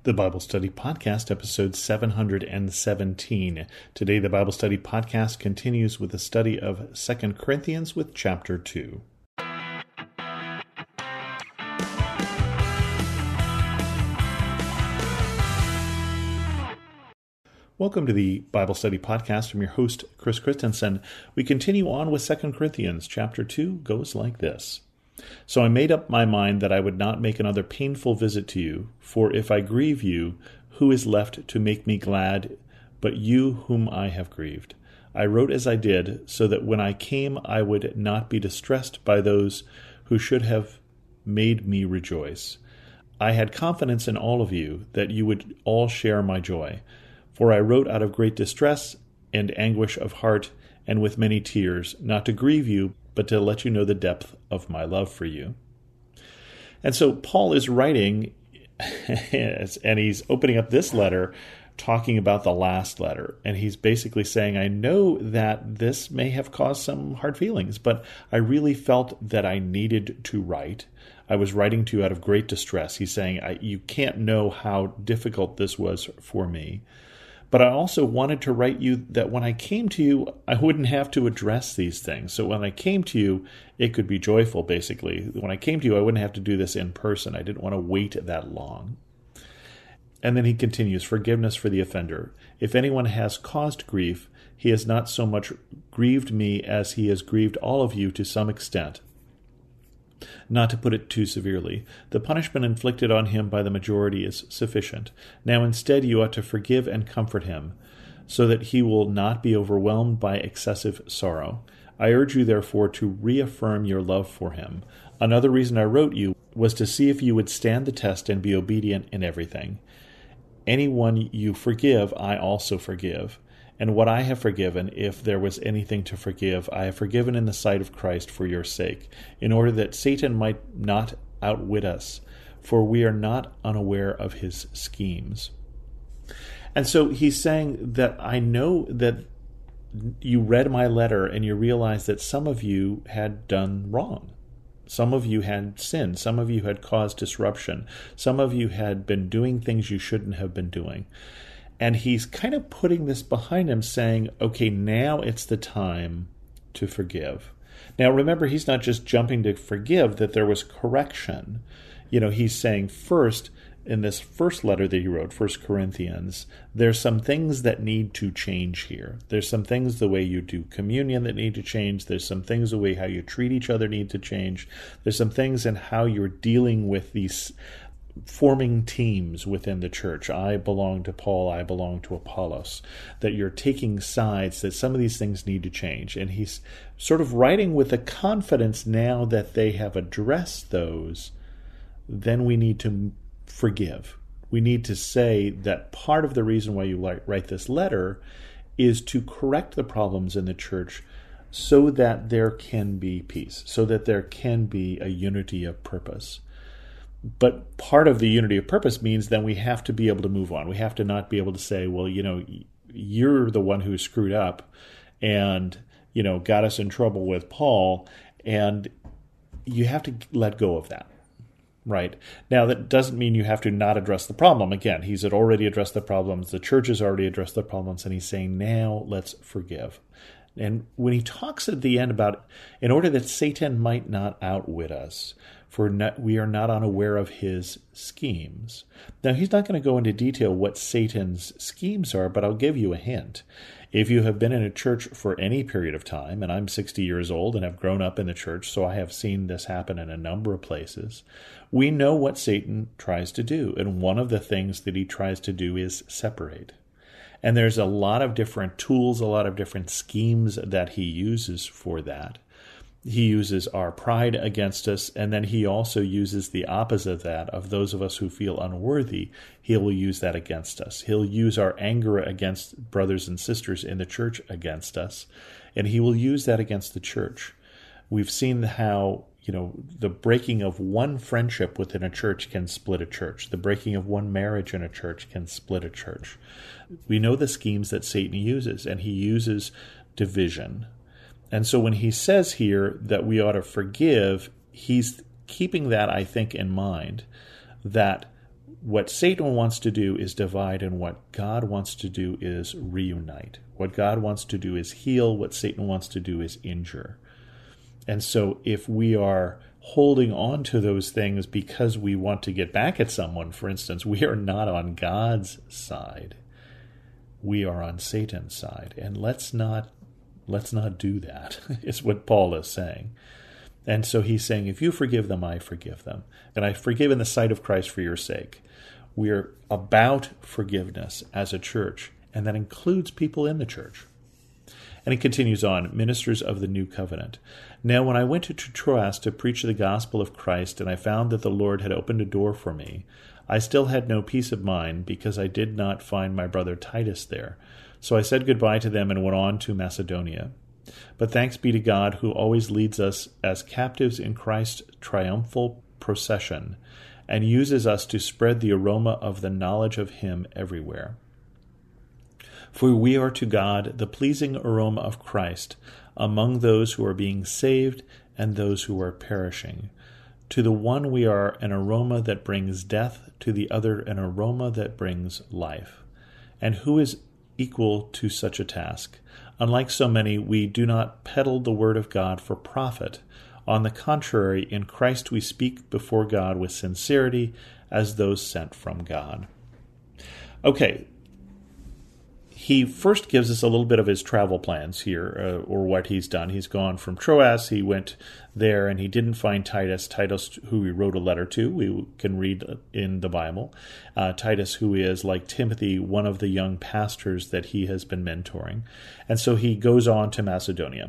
The Bible Study Podcast, episode 717. Today, the Bible Study Podcast continues with the study of 2 Corinthians with chapter 2. Welcome to the Bible Study Podcast. I'm your host, Chris Christensen. We continue on with 2 Corinthians. Chapter 2 goes like this. So I made up my mind that I would not make another painful visit to you, for if I grieve you, who is left to make me glad but you whom I have grieved? I wrote as I did, so that when I came I would not be distressed by those who should have made me rejoice. I had confidence in all of you, that you would all share my joy. For I wrote out of great distress and anguish of heart, and with many tears, not to grieve you, but to let you know the depth of my love for you. And so Paul is writing, and he's opening up this letter, talking about the last letter. And he's basically saying, I know that this may have caused some hard feelings, but I really felt that I needed to write. I was writing to you out of great distress. He's saying, you can't know how difficult this was for me. But I also wanted to write you that when I came to you, I wouldn't have to address these things. So when I came to you, it could be joyful, basically. When I came to you, I wouldn't have to do this in person. I didn't want to wait that long. And then he continues, forgiveness for the offender. If anyone has caused grief, he has not so much grieved me as he has grieved all of you to some extent. Not to put it too severely, the punishment inflicted on him by the majority is sufficient. Now instead you ought to forgive and comfort him, so that he will not be overwhelmed by excessive sorrow. I urge you therefore to reaffirm your love for him. Another reason I wrote you was to see if you would stand the test and be obedient in everything. Anyone you forgive, I also forgive. And what I have forgiven, if there was anything to forgive, I have forgiven in the sight of Christ for your sake, in order that Satan might not outwit us, for we are not unaware of his schemes. And so he's saying that I know that you read my letter and you realized that some of you had done wrong. Some of you had sinned. Some of you had caused disruption. Some of you had been doing things you shouldn't have been doing. And he's kind of putting this behind him, saying, okay, now it's the time to forgive. Now, remember, he's not just jumping to forgive, that there was correction. He's saying first, in this first letter that he wrote, 1 Corinthians, there's some things that need to change here. There's some things the way you do communion that need to change. There's some things the way how you treat each other need to change. There's some things in how you're dealing with these forming teams within the church. I belong to Paul, I belong to Apollos, that you're taking sides, that some of these things need to change. And he's sort of writing with the confidence now that they have addressed those, then we need to forgive. We need to say that part of the reason why you write this letter is to correct the problems in the church so that there can be peace, so that there can be a unity of purpose. But part of the unity of purpose means then we have to be able to move on. We have to not be able to say, well, you're the one who screwed up and, got us in trouble with Paul, and you have to let go of that, right? Now, that doesn't mean you have to not address the problem. Again, he's had already addressed the problems. The church has already addressed the problems, and he's saying, now let's forgive. And when he talks at the end about, in order that Satan might not outwit us, we are not unaware of his schemes. Now, he's not going to go into detail what Satan's schemes are, but I'll give you a hint. If you have been in a church for any period of time, and I'm 60 years old and have grown up in the church, so I have seen this happen in a number of places, we know what Satan tries to do. And one of the things that he tries to do is separate. And there's a lot of different tools, a lot of different schemes that he uses for that. He uses our pride against us, and then he also uses the opposite of that, of those of us who feel unworthy. He will use that against us. He'll use our anger against brothers and sisters in the church against us, and he will use that against the church. We've seen how, the breaking of one friendship within a church can split a church. The breaking of one marriage in a church can split a church. We know the schemes that Satan uses, and he uses division. And so when he says here that we ought to forgive, he's keeping that, I think, in mind, that what Satan wants to do is divide, and what God wants to do is reunite. What God wants to do is heal. What Satan wants to do is injure. And so if we are holding on to those things because we want to get back at someone, for instance, we are not on God's side. We are on Satan's side. And let's not do that, is what Paul is saying. And so he's saying, if you forgive them, I forgive them. And I forgive in the sight of Christ for your sake. We're about forgiveness as a church, and that includes people in the church. And he continues on, ministers of the new covenant. Now when I went to Troas to preach the gospel of Christ, and I found that the Lord had opened a door for me, I still had no peace of mind, because I did not find my brother Titus there. So I said goodbye to them and went on to Macedonia. But thanks be to God, who always leads us as captives in Christ's triumphal procession, and uses us to spread the aroma of the knowledge of him everywhere. For we are to God the pleasing aroma of Christ among those who are being saved and those who are perishing. To the one we are an aroma that brings death, to the other an aroma that brings life. And who is equal to such a task? Unlike so many, we do not peddle the word of God for profit. On the contrary, in Christ we speak before God with sincerity, as those sent from God. Okay, he first gives us a little bit of his travel plans here, or what he's done. He's gone from Troas, he went there, and he didn't find Titus, who he wrote a letter to, we can read in the Bible. Titus, who is, like Timothy, one of the young pastors that he has been mentoring. And so he goes on to Macedonia.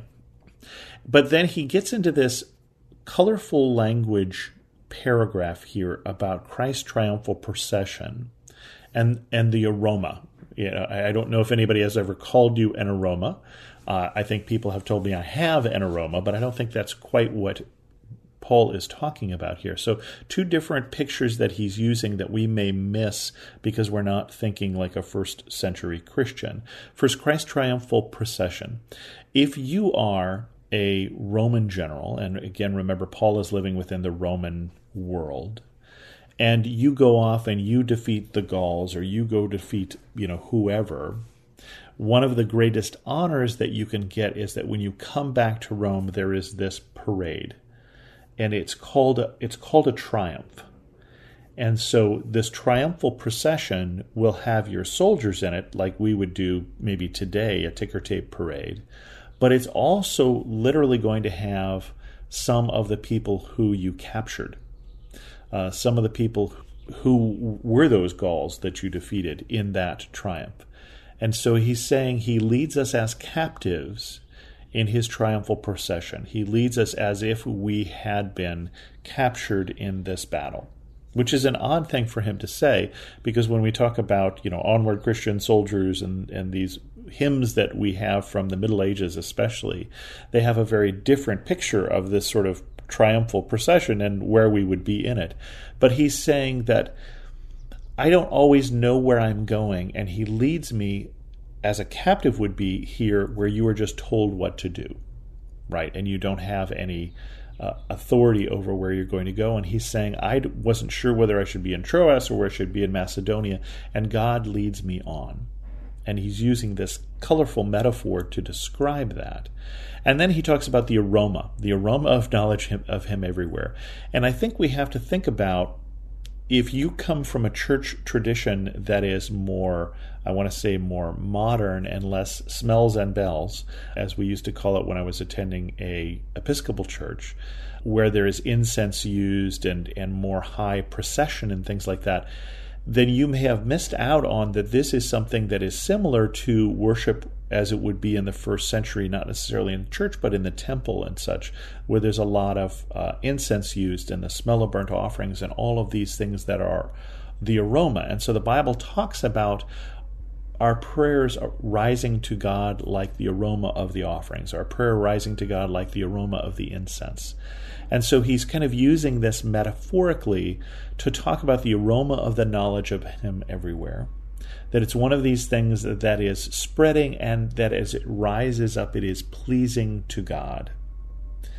But then he gets into this colorful language paragraph here about Christ's triumphal procession and the aroma. You know, I don't know if anybody has ever called you an aroma. I think people have told me I have an aroma, but I don't think that's quite what Paul is talking about here. So two different pictures that he's using that we may miss because we're not thinking like a first century Christian. First, Christ's triumphal procession. If you are a Roman general, and again, remember, Paul is living within the Roman world, and you go off and you defeat the Gauls, or you go defeat, whoever, one of the greatest honors that you can get is that when you come back to Rome, there is this parade, and it's called a triumph. And so this triumphal procession will have your soldiers in it, like we would do maybe today, a ticker tape parade. But it's also literally going to have some of the people who you captured. Some of the people who were those Gauls that you defeated in that triumph. And so he's saying he leads us as captives in his triumphal procession. He leads us as if we had been captured in this battle, which is an odd thing for him to say, because when we talk about, onward Christian soldiers and these hymns that we have from the Middle Ages especially, they have a very different picture of this sort of triumphal procession and where we would be in it. But he's saying that I don't always know where I'm going, and he leads me as a captive would be here, where you are just told what to do, right? And you don't have any authority over where you're going to go. And he's saying, I wasn't sure whether I should be in Troas or where I should be in Macedonia, and God leads me on. And he's using this colorful metaphor to describe that. And then he talks about the aroma of knowledge of him everywhere. And I think we have to think about, if you come from a church tradition that is more, I want to say more modern and less smells and bells, as we used to call it when I was attending a Episcopal church, where there is incense used and more high procession and things like that, then you may have missed out on that this is something that is similar to worship as it would be in the first century, not necessarily in the church, but in the temple and such, where there's a lot of incense used and the smell of burnt offerings and all of these things that are the aroma. And so the Bible talks about our prayers rising to God like the aroma of the offerings, our prayer rising to God like the aroma of the incense. And so he's kind of using this metaphorically to talk about the aroma of the knowledge of him everywhere. That it's one of these things that is spreading, and that as it rises up, it is pleasing to God.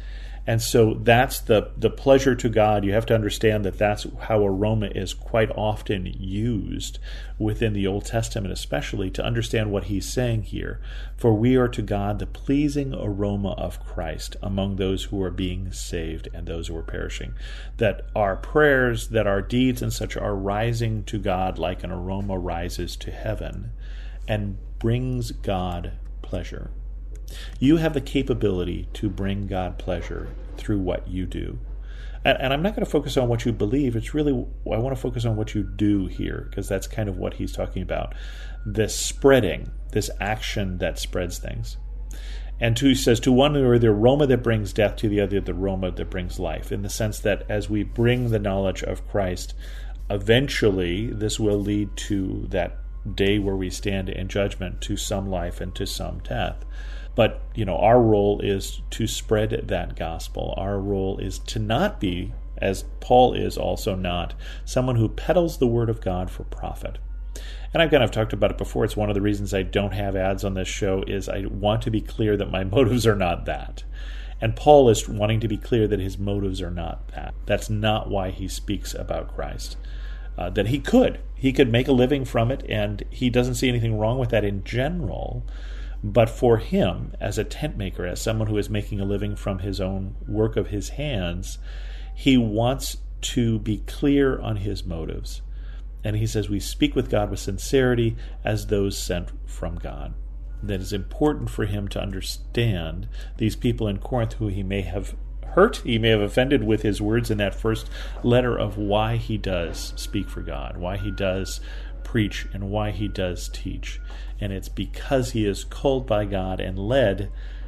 And so that's the pleasure to God. You have to understand that that's how aroma is quite often used within the Old Testament, especially to understand what he's saying here. For we are to God the pleasing aroma of Christ among those who are being saved and those who are perishing. That our prayers, that our deeds and such are rising to God like an aroma rises to heaven and brings God pleasure. You have the capability to bring God pleasure through what you do. And I'm not going to focus on what you believe. It's really, I want to focus on what you do here, because that's kind of what he's talking about. This spreading, this action that spreads things. And he says, to one or the aroma that brings death, to the other the aroma that brings life, in the sense that as we bring the knowledge of Christ, eventually this will lead to that day where we stand in judgment, to some life and to some death. But, our role is to spread that gospel. Our role is to not be, as Paul is also not, someone who peddles the word of God for profit. And I've talked about it before. It's one of the reasons I don't have ads on this show is I want to be clear that my motives are not that. And Paul is wanting to be clear that his motives are not that. That's not why he speaks about Christ. That he could make a living from it, and he doesn't see anything wrong with that in general. But for him, as a tent maker, as someone who is making a living from his own work of his hands, he wants to be clear on his motives. And he says, we speak with God with sincerity as those sent from God. That is important for him to understand these people in Corinth who he may have hurt, he may have offended with his words in that first letter, of why he does speak for God, why he does preach, and why he does teach. And it's because he is called by God and led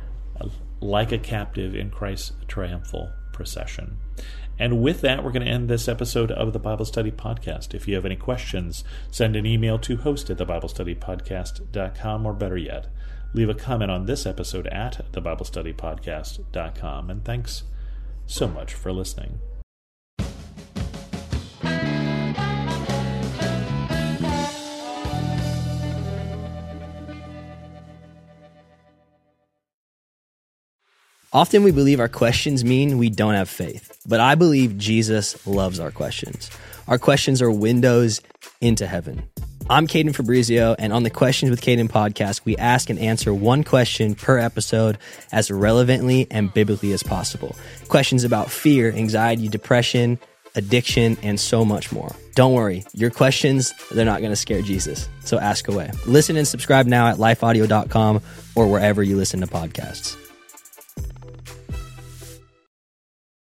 like a captive in Christ's triumphal procession. And with that, we're going to end this episode of the Bible Study Podcast. If you have any questions, send an email to host@thebiblestudypodcast.com, or better yet, leave a comment on this episode at thebiblestudypodcast.com. And thanks so much for listening. Often we believe our questions mean we don't have faith, but I believe Jesus loves our questions. Our questions are windows into heaven. I'm Caden Fabrizio, and on the Questions with Caden podcast, we ask and answer one question per episode as relevantly and biblically as possible. Questions about fear, anxiety, depression, addiction, and so much more. Don't worry, your questions, they're not going to scare Jesus, so ask away. Listen and subscribe now at lifeaudio.com or wherever you listen to podcasts.